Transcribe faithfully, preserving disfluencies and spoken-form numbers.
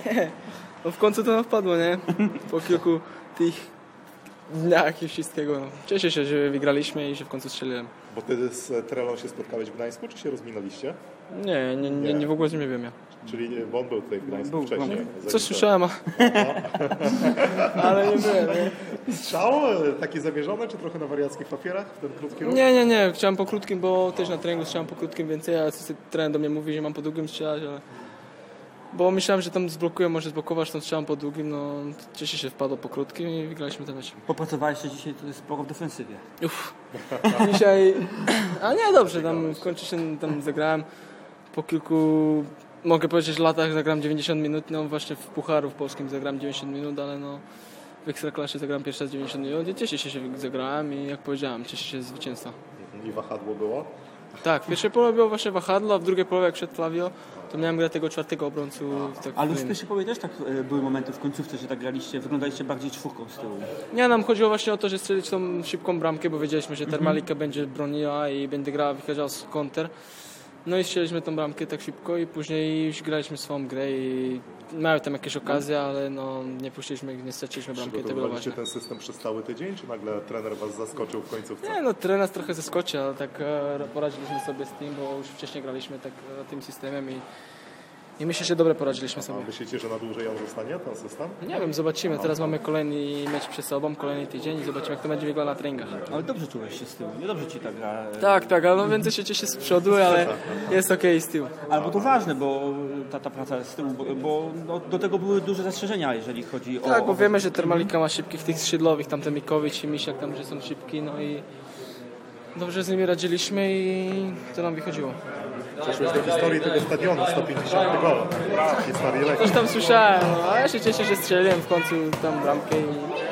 Nie, no w końcu to nam wpadło, nie? Po kilku tych dniach i wszystkiego. No. Cieszę się, że wygraliśmy i że w końcu strzeliłem. Bo ty z Trelą się spotkałeś w Gdańsku, czy się rozminęliście? Nie, nie, nie, nie w ogóle z nim nie wiem ja. Czyli bo on był tutaj w Gdańsku Był, wcześniej. no, coś słyszałem, a... ale nie byłem. Nie. Strzał taki zamierzony, czy trochę na wariackich papierach w ten krótki ruch? nie, nie, nie. Chciałem po krótkim, bo też na treningu strzelam po krótkim więcej, a trener do mnie mówi, że mam po długim strzelać, ale... Bo myślałem, że tam zblokuję, może zblokować, tam strzelam po długim, no cieszę się, wpadło po krótkim i wygraliśmy ten mecz. Popracowałeś się dzisiaj sporo w defensywie. Uff. Dzisiaj... A nie, dobrze, tam w końcu się tam zagrałem. Po kilku, mogę powiedzieć, latach zagrałem dziewięćdziesiąt minut, no właśnie w Pucharu w polskim zagrałem dziewięćdziesiąt minut, ale no w Ekstraklasie zagrałem pierwszy raz dziewięćdziesiąt minut i cieszę się, że zagrałem i jak powiedziałem, cieszę się z zwycięstwa. I wahadło było? Tak, w pierwszej połowie było właśnie wahadło, a w drugiej połowie jak szedł Flavio, to miałem grać tego czwartego obrońcu. Tak Ale w pierwszej połowie też tak były momenty w końcówce, że tak graliście, wyglądaliście bardziej czwórką z tyłu. Nie, nam chodziło właśnie o to, że strzelić tą szybką bramkę, bo wiedzieliśmy, że Termalika będzie broniła i będzie grała, wychodziła z konter. No i strzeliśmy tą bramkę tak szybko i później już graliśmy swoją grę i miały tam jakieś okazje, ale no nie puściliśmy, nie straciliśmy bramkę. To było ważne. ten system przez cały tydzień, czy nagle trener was zaskoczył w końcówce? Nie, no trener nas trochę zaskoczył, ale tak e, poradziliśmy sobie z tym, bo już wcześniej graliśmy tak e, tym systemem i, i myślę, że dobrze poradziliśmy sobie. A myślicie, że na dłużej on zostanie, ten system? Nie wiem, zobaczymy. Teraz mamy kolejny mecz przed sobą, kolejny tydzień i zobaczymy, jak to będzie wyglądać na treningach. Ale dobrze czułeś się z tyłu, nie dobrze ci ta gra. Tak, tak, ale no więcej się cieszę z przodu, ale jest okej okay z tyłu. Albo to ważne, bo ta, ta praca z tyłu, bo, bo no, do tego były duże zastrzeżenia, jeżeli chodzi o... Tak, bo wiemy, że Termalika ma szybkich tych skrzydłowych, tam ten Mikowicz i Misiak tam, że są szybki, no i dobrze z nimi radziliśmy i to nam wychodziło. Przeszłeś do historii tego stadionu, sto pięćdziesiąt gol. Historii lekki. Coś tam słyszałem, no, a ja się cieszę, że strzeliłem w końcu tam bramkę i